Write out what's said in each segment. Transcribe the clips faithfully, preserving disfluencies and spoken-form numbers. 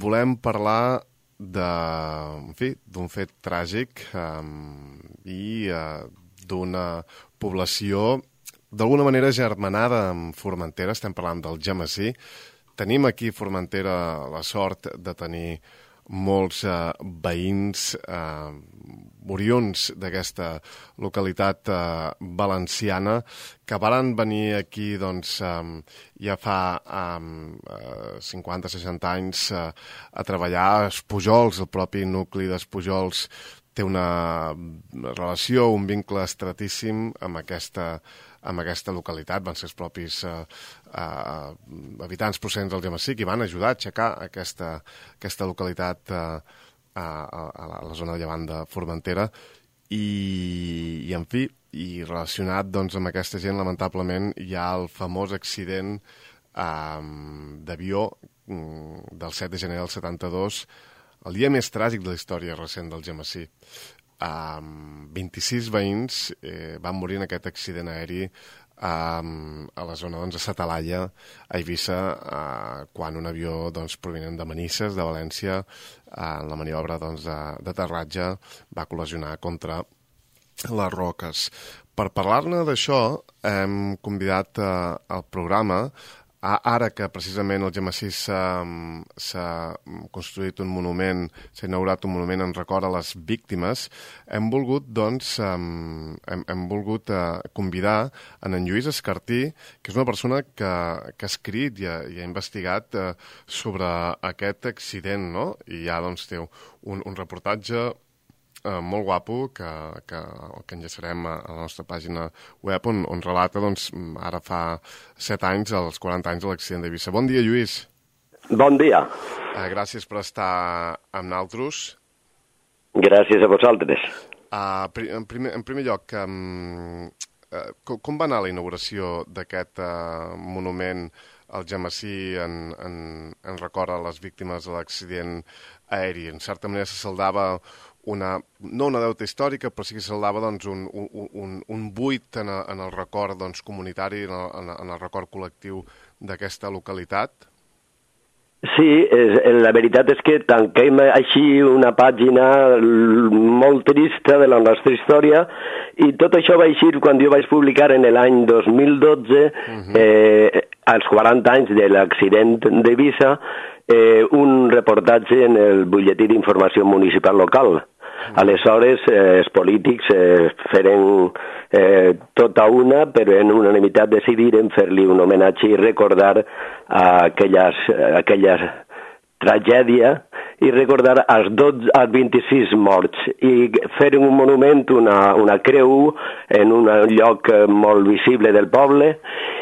volem parlar de, en fi, d'un fet tràgic um, i uh, d'una població d'alguna manera germanada amb Formentera. Estem parlant del Gemesí. Tenim aquí a Formentera la sort de tenir molts uh, veïns uh, oriunds d'aquesta localitat uh, valenciana que varen venir aquí doncs, um, ja fa um, uh, cinquanta seixanta anys uh, a treballar a Espujols. El propi nucli d'Espujols té una relació, un vincle estratíssim amb aquesta amb aquesta localitat. Van ser els propis eh, eh, habitants procedents del Gemesí qui van ajudar a aixecar aquesta, aquesta localitat eh, a, a la zona de llevant de Formentera i, i en fi, i relacionat doncs, amb aquesta gent, lamentablement, hi ha el famós accident eh, d'avió del set de gener del setanta-dos, el dia més tràgic de la història recent del Gemesí. Um, vint-i-sis veïns eh, van morir en aquest accident aeri um, a la zona doncs, de Satalaia, a Eivissa, uh, quan un avió doncs, provinent de Manises, de València, uh, en la maniobra doncs, d'aterratge va col·lisionar contra les roques. Per parlar-ne d'això, hem convidat uh, al programa ara que precisament al Gemesí s'ha construït un monument, s'ha inaugurat un monument en record a les víctimes, hem volgut, doncs, hem, hem volgut convidar en en Lluís Escartí, que és una persona que, que ha escrit i ha, i ha investigat sobre aquest accident, no? I ja, doncs, té un, un reportatge Uh, molt guapo que, que, que enllaçarem a, a la nostra pàgina web on, on relata, doncs, ara fa set anys, als quaranta anys de l'accident d'Eivissa. Bon dia, Lluís. Bon dia. Uh, gràcies per estar amb nosaltres. Gràcies a vosaltres. Uh, en, primer, en primer lloc, um, uh, com, com va anar la inauguració d'aquest uh, monument al Gemesí en, en, en record a les víctimes de l'accident aeri? En certa manera se saldava una, no una deuta històrica, però sí que saldava doncs, un, un, un buit en, a, en el record doncs, comunitari, en el, en el record col·lectiu d'aquesta localitat. Sí, és, la veritat és que tanquem així una pàgina molt trista de la nostra història i tot això va eixir quan jo vaig publicar en l'any dos mil dotze, uh-huh. eh, als quaranta anys de l'accident d'Eivissa, eh, un reportatge en el butlletí d'informació municipal local. Aleshores, eh, els polítics eh, feren eh, tota una, però en unanimitat decidiren fer-li un homenatge i recordar a aquelles, aquella tragèdia i recordar els, dotze, els vint-i-sis morts i feren un monument, una, una creu en un lloc molt visible del poble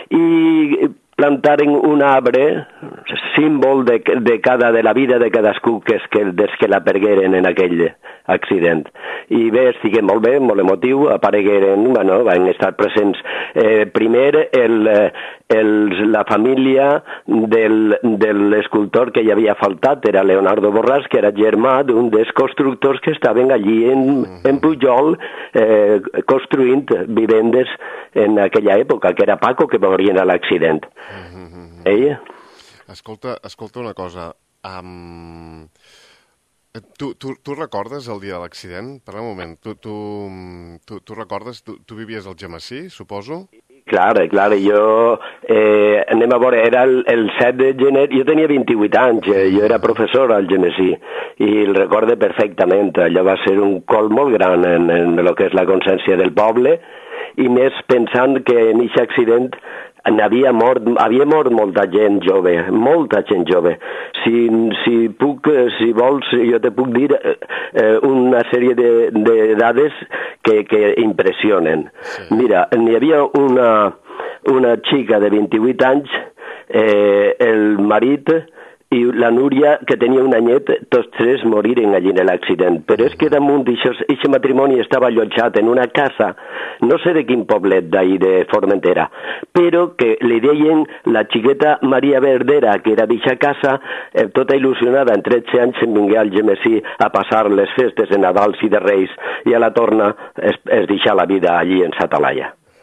i plantaren un arbre, símbol de, de, cada, de la vida de cadascú que és que, des que la pergueren en aquell accident. I bé, estigué molt bé, molt emotiu, aparegueren, bueno, van estar presents eh, primer el, el, la família del, de l'escultor que hi havia faltat, era Leonardo Borràs, que era germà d'un dels constructors que estaven allí en, en Pujol eh, construint vivendes en aquella època, que era Paco, que morien a l'accident. Mm-hmm. Ella? Escolta, escolta una cosa. Um, tu, tu, tu recordes el dia de l'accident? Per un moment. Tu, tu, tu, tu recordes? Tu, tu vivies al Gemesí, suposo? Clar, clar, jo, eh, anem a veure, era el, el set de gener, jo tenia vint-i-vuit anys, eh, jo era professor al Gemesí, i el recorde perfectament, allò va ser un col molt gran en, en el que és la consciència del poble, i més pensant que en aquest accident n'havia mort, havia mort molta gent jove, molta gent jove. Si, si puc, si vols, jo te puc dir eh, una sèrie de, de dades que, que impressionen. Sí. Mira, n'hi havia una, una xica de vint-i-vuit anys, eh, el marit i la Núria, que tenia un anyet, tots tres moriren allí en l'accident. Però és que damunt d'aquest matrimoni estava allotjat en una casa, no sé de quin poblet d'ahir de Formentera, però que li deien la xiqueta Maria Verdera, que era d'aquesta casa, eh, tota il·lusionada, en tretze anys se'n vingué al Gemesí a passar les festes de Nadals i de Reis, i a la torna es, es deixà la vida allí en Satalaia.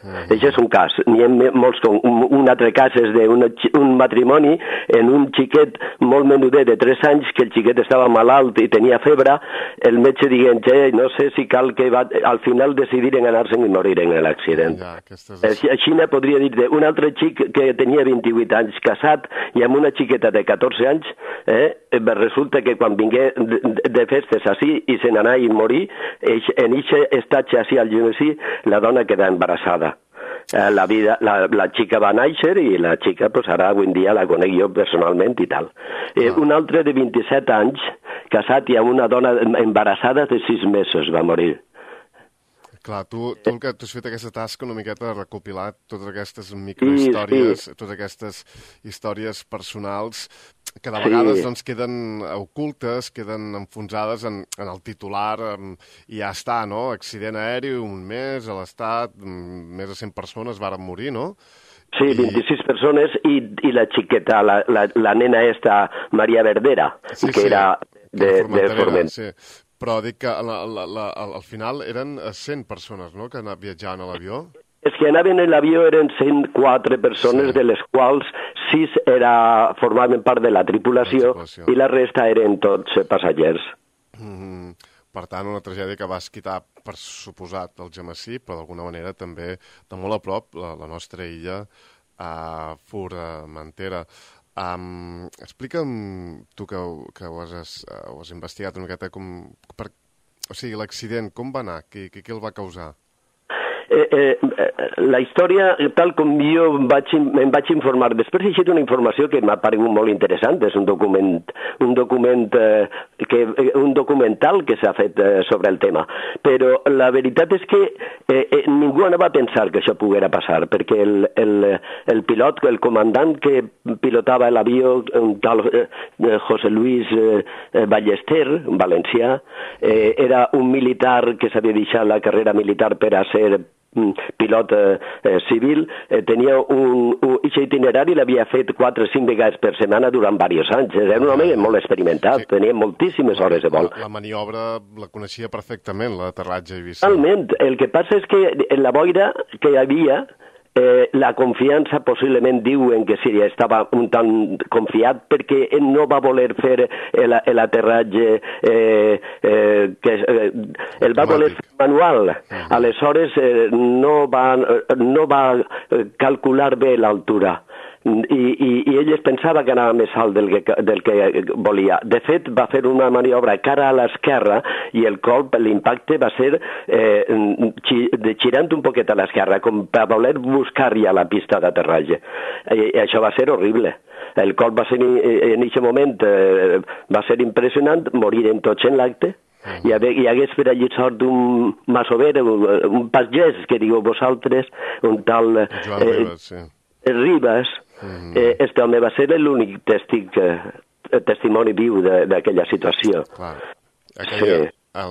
Mm. Això és un cas. N'hi ha molts, un, un altre cas és d'un un matrimoni en un xiquet molt menudet de tres anys, que el xiquet estava malalt i tenia febre, el metge dient, eh, no sé si cal que va, al final decidiren anar-se'n i moriren en l'accident. Ja, aquestes... Així ne podria dir-te, un altre xic que tenia vint-i-vuit anys, casat, i amb una xiqueta de catorze anys, eh, resulta que quan vingué de, de festes així i se n'anà i morí, en eixe estatge així al Genesí, la dona queda embarassada. La, vida, la, la xica va néixer i la xica pues, ara avui en dia la conec jo personalment i tal. Eh, un altre de vint-i-set anys, casat i amb una dona embarassada de sis mesos va morir. Clar, tu, tu el que tu has fet aquesta tasca una miqueta de recopilar totes aquestes microhistòries, sí, sí. totes aquestes històries personals que de vegades sí. doncs, queden ocultes, queden enfonsades en, en el titular en, i ja està, no? Accident aeri, un mes, a l'Estat, més de cent persones varen morir, no? Sí, vint-i-sis I... persones i, i la xiqueta, la, la, la nena esta, Maria Verdera, sí, que sí. era de, de Forment. Sí. Però dic que la, la, la, al final eren cent persones, no?, que viatjaven a l'avió. Els que anaven en l'avió eren cent quatre persones, sí. de les quals sis era, formaven part de la tripulació, la tripulació i la resta eren tots passatgers. Mm-hmm. Per tant, una tragèdia que va esquitar, per suposat, el Genesí, però d'alguna manera també de molt a prop la, la nostra illa a Formentera. Um, explica'm, tu que, que ho, has, uh, ho has investigat una miqueta, com, per, o sigui, l'accident, com va anar? Qui, qui, qui el va causar? Eh, eh, la història, tal com jo vaig, em vaig informar, després he llegit una informació que m'ha paregut molt interessant, és un document, un document eh, que, un documental que s'ha fet eh, sobre el tema, però la veritat és que eh, eh, ningú anava a pensar que això poguera passar, perquè el, el, el pilot, el comandant que pilotava l'avió, un tal eh, José Luis eh, Ballester, un valencià, eh, era un militar que s'havia deixat la carrera militar per a ser pilot eh, eh, civil, eh, tenia un, un itinerari, l'havia fet quatre o cinc vegades per setmana durant diversos anys. Era un home molt experimentat, sí. Tenia moltíssimes hores de vol. La, la maniobra la coneixia perfectament, l'aterratge a Eivissa. Realment, el que passa és que en la boira que hi havia, Eh, la confiança possiblement diuen que sí, estava un tant confiat perquè ell no va voler fer l'aterratge eh, eh, que eh, el va voler fer manual. Uh-huh. Aleshores eh, no, va, no va calcular bé l'altura. I, i, i ell es pensava que anava més alt del que, del que volia. De fet, va fer una maniobra cara a l'esquerra i el colp, l'impacte va ser eh, girant un poquet a l'esquerra, com per voler buscar ja la pista d'aterratge. I, i això va ser horrible. El colp va ser, en aquest moment, eh, va ser impressionant, moriren tots en l'acte. Hi, ha, hi hagués per allí sort d'un masover, un, un pagès, que digueu vosaltres, un tal... Joan eh, Ribas, sí. Ribas, mm-hmm. eh, este home va ser l'únic testic, eh, testimoni viu d'aquella situació. Clar. Aquella, sí. el,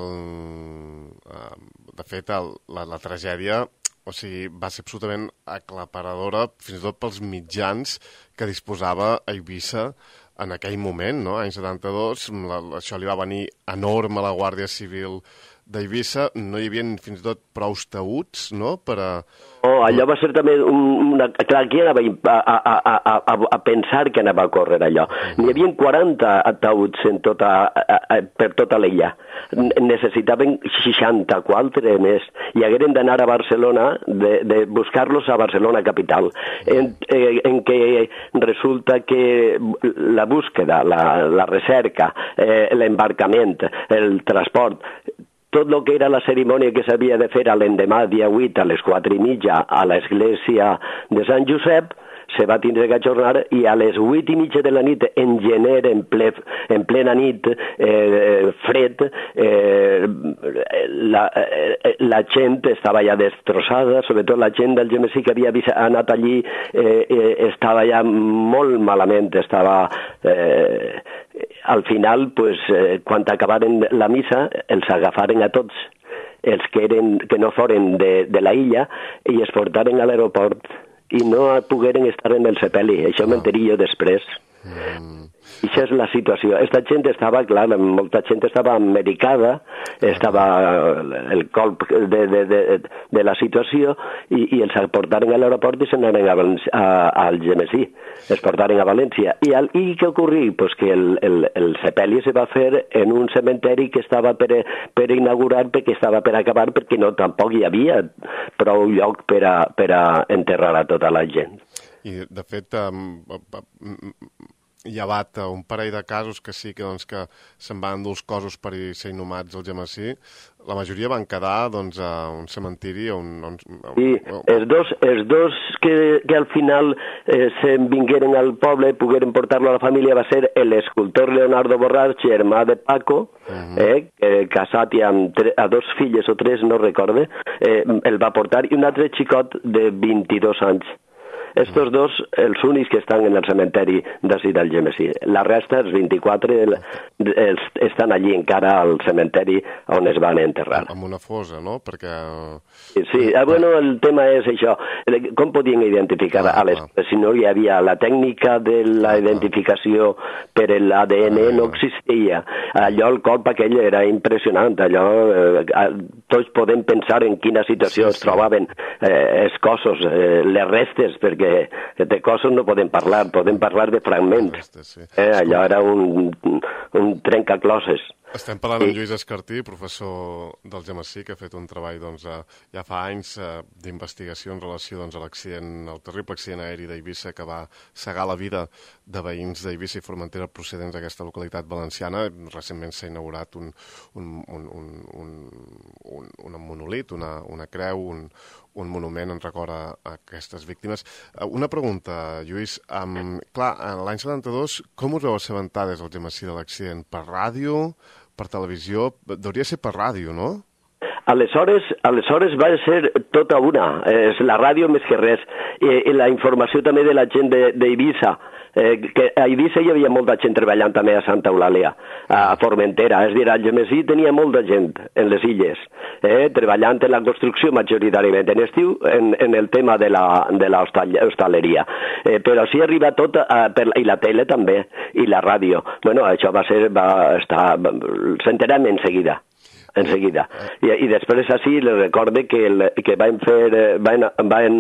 de fet, el, la, la tragèdia, o sigui, va ser absolutament aclaparadora, fins i tot pels mitjans que disposava Eivissa en aquell moment, no? Any setanta-dos, la, això li va venir enorme a la Guàrdia Civil d'Eivissa, no hi havia fins i tot prou taüts, no?, per a... Oh, allò va ser també una... Clar, aquí anava a, a, a, a, a pensar que anava a córrer allò. Uh-huh. N'hi havia quaranta ataüts en tota, a, a, per tota l'illa. Necessitaven seixanta-quatre més i hagueren d'anar a Barcelona, de, de buscar-los a Barcelona capital, en, eh, en què resulta que la búsqueda, la, la recerca, eh, l'embarcament, el transport, tot el que era la cerimònia que s'havia de fer a l'endemà, dia vuit, a les quatre i mitja, a l'església de Sant Josep, se va tindre que ajornar i a les vuit i mitja de la nit, en gener, en, ple, en plena nit, eh, fred, eh, la, eh, la gent estava ja destrossada, sobretot la gent del Genesí que havia anat allí eh, eh, estava ja molt malament, estava... Eh, al final, pues, eh, quan acabaren la missa, els agafaren a tots els que, eren, que no foren de, de la illa i es portaren a l'aeroport i no pogueren estar en el sepeli. Això ah. m'enterí jo després. Mm. I això és la situació. Esta gent estava, clar, molta gent estava medicada, estava el colp de, de, de, de la situació i, i els portaren a l'aeroport i se n'anaren a, a, a Algemesí, es portaren a València. I, el, i què ocorrí? Pues que el, el, el sepeli se va fer en un cementeri que estava per, per inaugurar, perquè estava per acabar, perquè no tampoc hi havia prou lloc per a, per a enterrar a tota la gent. I, de fet, um, llevat un parell de casos que sí que, doncs, que se'n van endur els cossos per ser inhumats al Algemesí, la majoria van quedar doncs, a un cementiri on... on, on sí, els dos, els dos que, que al final eh, se'n vingueren al poble i pogueren portar-lo a la família va ser l'escultor Leonardo Borràs, germà de Paco, uh -huh. eh, eh, casat i amb tre, a dos filles o tres, no recorde, eh, el va portar, i un altre xicot de vint-i-dos anys. Estos dos, els únics que estan en el cementeri d'ací d'Algemesí. La resta, els vint-i-quatre, el, els, estan allí encara al cementeri on es van enterrar. Amb una fosa, no? Perquè... Sí, sí. Ah, bueno, el tema és això. Com podien identificar ah, a les... Ah. Si no hi havia la tècnica de la identificació per l'A D N, ah, no existia. Allò, el colp aquell era impressionant. Allò, eh, tots podem pensar en quina situació sí, es trobaven eh, els cossos, eh, les restes, perquè de cossos no podem parlar, podem parlar de fragments. Sí. Eh, allò era un, un trencacloses. Estem parlant amb Lluís Escartí, professor del Algemesí, que ha fet un treball doncs, ja fa anys eh, d'investigació en relació doncs, a l'accident, al terrible accident aeri d'Eivissa que va cegar la vida de veïns d'Eivissa i Formentera procedents d'aquesta localitat valenciana. Recentment s'ha inaugurat un, un, un, un, un, un, un monolit, una, una creu, un, un monument en record a, a aquestes víctimes. Una pregunta, Lluís. Um, clar, l'any setanta-dos, com us vau assabentar des del Algemesí de l'accident? Per ràdio? Per televisió? Hauria de ser per ràdio, no? Aleshores, aleshores va ser tota una. És la ràdio més que res. I, i la informació també de la gent d'Eivissa. Eh, que a Eivissa hi havia molta gent treballant també a Santa Eulàlia, a Formentera. És a dir, a Algemesí tenia molta gent en les illes, eh, treballant en la construcció majoritàriament en estiu, en, en el tema de la, de la hostaleria. Eh, però sí arriba tot, a, per, i la tele també, i la ràdio. Bueno, això va ser, va estar, s'enterem en seguida. en seguida. I, i després així le recorde que, el, que van fer, van, van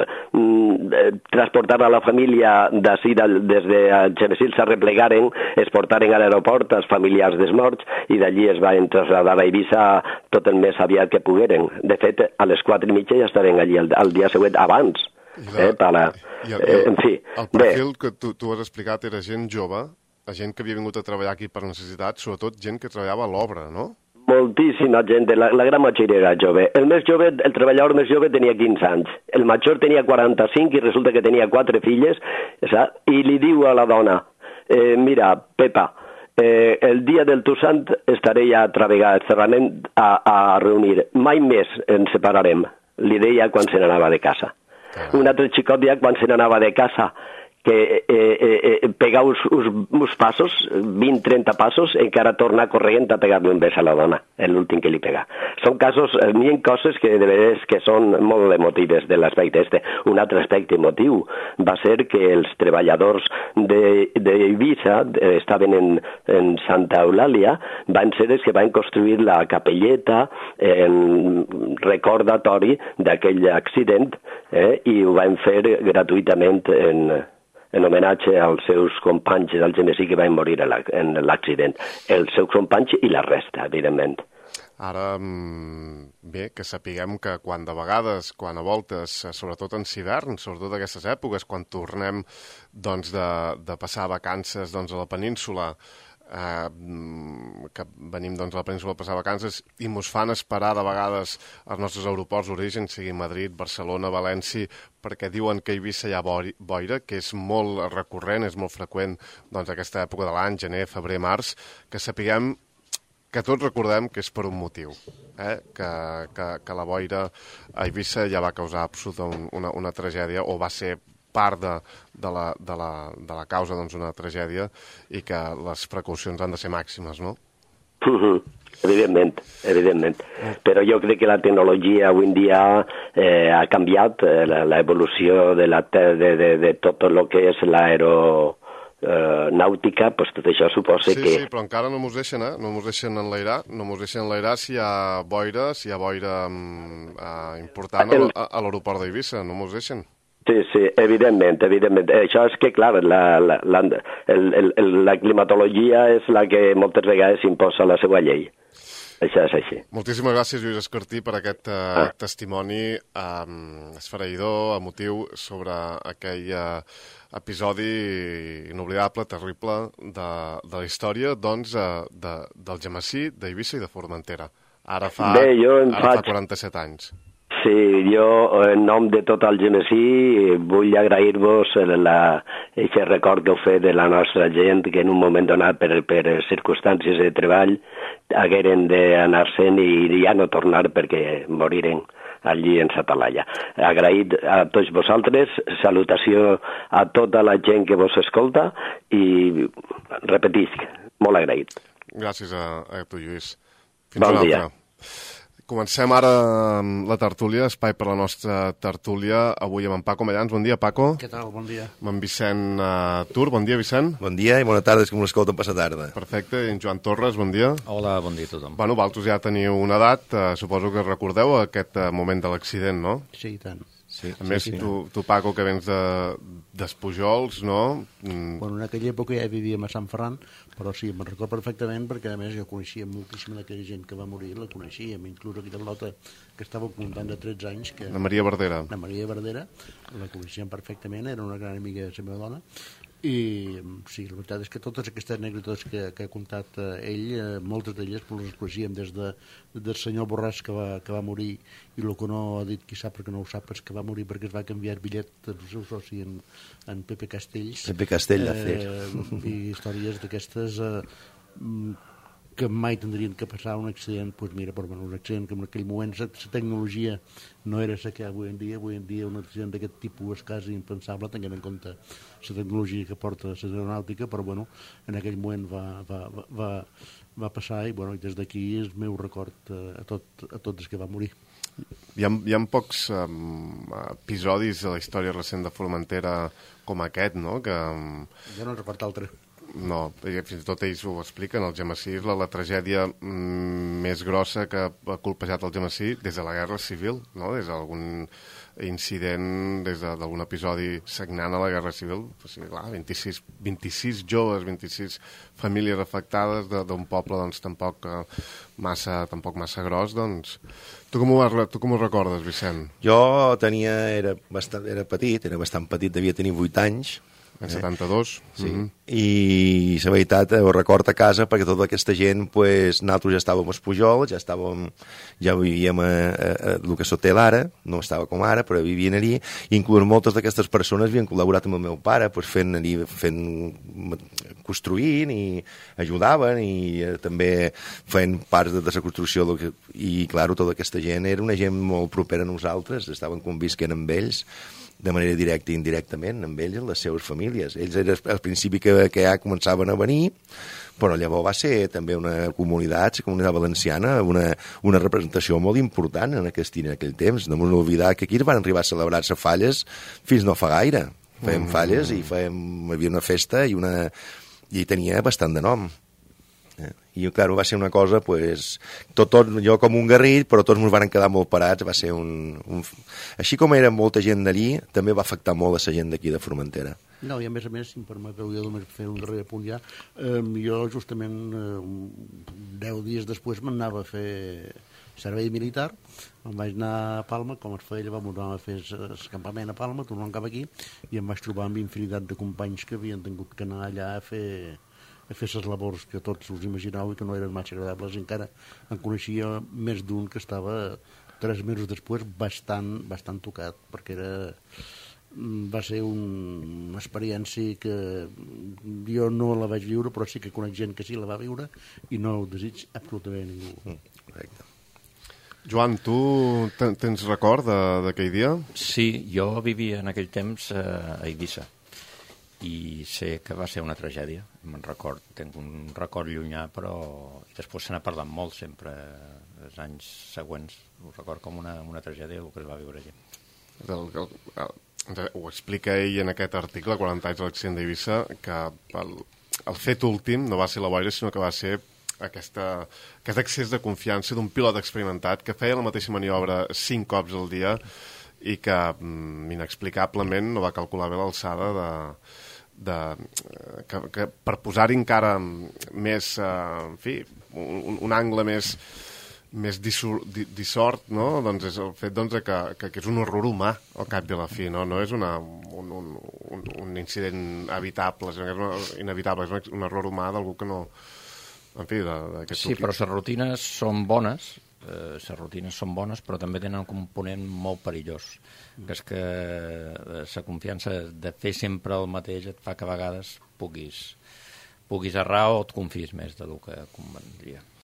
uh, transportar a la família d'ací, des de Algemesí, s'arreplegaren, es portaren a l'aeroport els familiars dels morts i d'allí es van traslladar a Eivissa tot el més aviat que pogueren. De fet, a les quatre i mitja ja estarem allí el, el dia següent, abans. La, eh, para, i el, eh, en fi, el perfil bé. que tu, tu has explicat era gent jove, gent que havia vingut a treballar aquí per necessitat, sobretot gent que treballava a l'obra, no? Moltíssima gent, la, la gran majoria era jove. El més jove, el treballador més jove tenia quinze anys. El major tenia quaranta-cinc i resulta que tenia quatre filles, saps? I li diu a la dona, eh, mira, Pepa, eh, el dia del tu sant estaré ja a treballar, estarem a, a reunir. Mai més ens separarem, li deia quan se n'anava de casa. Un altre xicot ja quan se n'anava de casa, que eh, eh, pegar uns, uns, uns passos, vint trenta passos, encara tornar corrent a pegar-li un bes a la dona, l'últim que li pega. Són casos, n'hi ha coses que de vegades que són molt emotives de l'aspecte este. Un altre aspecte emotiu va ser que els treballadors d'Eivissa de, estaven en, en Santa Eulàlia, van ser els que van construir la capelleta en recordatori d'aquell accident, eh, i ho van fer gratuïtament en en homenatge als seus companys d'Algemesí que van morir en l'accident. Els seus companys i la resta, evidentment. Ara, bé, que sapiguem que quan de vegades, quan a voltes, sobretot en hivern, sobretot aquestes èpoques, quan tornem doncs, de, de passar vacances doncs, a la península, eh, que venim doncs, a la península a passar vacances i mos fan esperar de vegades als nostres aeroports d'origen, sigui Madrid, Barcelona, València, perquè diuen que a Eivissa hi ha boira, que és molt recurrent, és molt freqüent doncs, aquesta època de l'any, gener, febrer, març, que sapiguem que tots recordem que és per un motiu, eh? que, que, que la boira a Eivissa ja va causar absolutament una, una tragèdia, o va ser part de, de, la, de, la, de la causa doncs, una tragèdia, i que les precaucions han de ser màximes, no? Uh-huh. Evidentment, evidentment. Però jo crec que la tecnologia avui en dia eh, ha canviat, eh, l'evolució de, la, de, de, de tot el que és l'aero... eh, nàutica, pues, tot això suposa sí, que... Sí, però encara no mos deixen, eh? No mos deixen enlairar, no mos deixen enlairar si hi ha boira, si hi ha boira um, uh, important a, a, a l'aeroport d'Eivissa, no mos deixen. Sí, sí, evidentment, evidentment. Això és que, clar, la, la, la, el, el, la climatologia és la que moltes vegades imposa la seva llei. Això és així. Moltíssimes gràcies, Lluís Escartí, per aquest uh, ah. testimoni um, esfereïdor, emotiu, sobre aquell uh, episodi inoblidable, terrible, de, de la història, doncs, uh, de, del Algemesí, d'Eivissa i de Formentera. Ara fa, Bé, jo ara faig... fa quaranta-set anys. Sí, jo, en nom de tot el Algemesí, vull agrair-vos aquest record que heu fet de la nostra gent, que en un moment donat, per, per circumstàncies de treball, hagueren d'anar-se'n i ja no tornar perquè moriren allí en sa talalla. Agraït a tots vosaltres, salutació a tota la gent que vos escolta i, repetisc, molt agraït. Gràcies a, a tu, Lluís. Fins bon una dia. altra. Comencem ara la tertúlia, espai per la nostra tertúlia, avui amb en Paco Mallans. Bon dia, Paco. Què tal? Bon dia. Amb en Vicent uh, Tur. Bon dia, Vicent. Bon dia i bona tarda, és que m'escolten passar tarda. Perfecte. I en Joan Torres, bon dia. Hola, bon dia a tothom. Bueno, vosaltres ja teniu una edat, uh, suposo que recordeu aquest uh, moment de l'accident, no? Sí, i tant. Sí, a més, sí, sí. Tu, tu, Paco, que vens de, d'Espujols, no? Mm. Bueno, en aquella època ja vivíem a Sant Ferran, però sí, me'n recordo perfectament perquè, a més, jo coneixia moltíssima d'aquella gent que va morir, la coneixíem, inclús aquella lota que estava comptant de tretze anys. Que... La Maria Verdera. La Maria Verdera, la coneixíem perfectament, era una gran amiga de la meva dona, i sí, la veritat és que totes aquestes anècdotes que, que ha contat eh, ell, eh, moltes d'elles les coneixíem des de, del senyor Borràs que va, que va morir, i el que no ha dit, qui sap perquè no ho sap, és que va morir perquè es va canviar el bitllet del seu soci en, en Pepe Castells. Pepe Castell, de fet. Eh, I històries d'aquestes eh, que mai tindrien que passar un accident, doncs mira, però bueno, un accident que en aquell moment la tecnologia no era la que avui en dia, avui en dia un accident d'aquest tipus és quasi impensable, tenint en compte la tecnologia que porta l'aeronàutica, però bueno, en aquell moment va, va, va, va passar i bueno, des d'aquí és el meu record a, tot, a tots els que va morir. Hi ha, hi ha pocs um, episodis de la història recent de Formentera com aquest, no? Que, um... Jo no recordo altre. No, fins i tot ells ho expliquen, el Algemesí és la, la tragèdia mm, més grossa que ha colpejat el Algemesí des de la Guerra Civil, no? Des d'algun incident, des d'algun episodi sagnant a la Guerra Civil. O sigui, clar, vint-i-sis, vint-i-sis joves, vint-i-sis famílies afectades d'un poble doncs, tampoc, massa, tampoc massa gros. Doncs... Tu com, ho, tu com ho recordes, Vicent? Jo tenia, era, bastant, era petit, era bastant petit, devia tenir vuit anys. En setanta-dos. Sí. Mm-hmm. I la veritat ho record a casa perquè tota aquesta gent, pues, nosaltres ja estàvem als Pujols, ja estàvem, ja vivíem a, a, a el que s'hotel ara, no estava com ara, però vivien allí, i inclús moltes d'aquestes persones havien col·laborat amb el meu pare, pues, fent, allí, fent, construint i ajudaven i eh, també feien parts de, de la construcció que, i, clar, tota aquesta gent era una gent molt propera a nosaltres, estaven convisquent amb ells de manera directa i indirectament amb ells i les seves famílies. Ells era al principi que, que ja començaven a venir, però llavors va ser també una comunitat, la comunitat valenciana, una, una representació molt important en aquest, en aquell temps. No m'ho oblidar que aquí van arribar a celebrar-se falles fins no fa gaire. Fèiem mm. falles i fèiem, hi havia una festa i, una, i tenia bastant de nom. I, clar, va ser una cosa, pues, tot, tot, jo com un guerrill, però tots ens van quedar molt parats, va ser un, un... Així com era molta gent d'allí, també va afectar molt a la gent d'aquí de Formentera. No, i a més a més, si em permeteu jo només fer un darrer punt ja, eh, jo justament eh, deu dies després m'anava a fer servei militar, em vaig anar a Palma, com es feia, llavors m'anava a fer el campament a Palma, tornant cap aquí, i em vaig trobar amb infinitat de companys que havien tingut que anar allà a fer... a fer les labors que tots us imagineu i que no eren massa agradables, i encara en coneixia més d'un que estava tres mesos després bastant, bastant tocat, perquè era, va ser un, una experiència que jo no la vaig viure, però sí que conec gent que sí la va viure i no ho desig absolutament ningú. Mm, correcte. Joan, tu tens record d'aquell dia? Sí, jo vivia en aquell temps a Eivissa i sé que va ser una tragèdia, me'n record, tinc un record llunyà, però i després se n'ha parlat molt sempre els anys següents, ho record com una, una tragèdia el que es va viure allà. El, el, el, ho explica ell en aquest article, quaranta anys de l'accident d'Eivissa, que el, el fet últim no va ser la boira, sinó que va ser aquesta, aquest excés de confiança d'un pilot experimentat que feia la mateixa maniobra cinc cops al dia i que mm, inexplicablement no va calcular bé l'alçada de, de, que, que per posar-hi encara més, eh, en fi, un, un angle més més dissort, dissort, no? Doncs és el fet doncs, que, que, que és un error humà al cap i a la fi, no, no és una, un, un, un, un incident evitable, sinó que és una, inevitable, és un error humà d'algú que no... En fi, d'aquest Sí, però les rutines són bones, eh, les rutines són bones, però també tenen un component molt perillós, que és que la confiança de fer sempre el mateix et fa que a vegades puguis, puguis errar o et confiïs més del que convendria.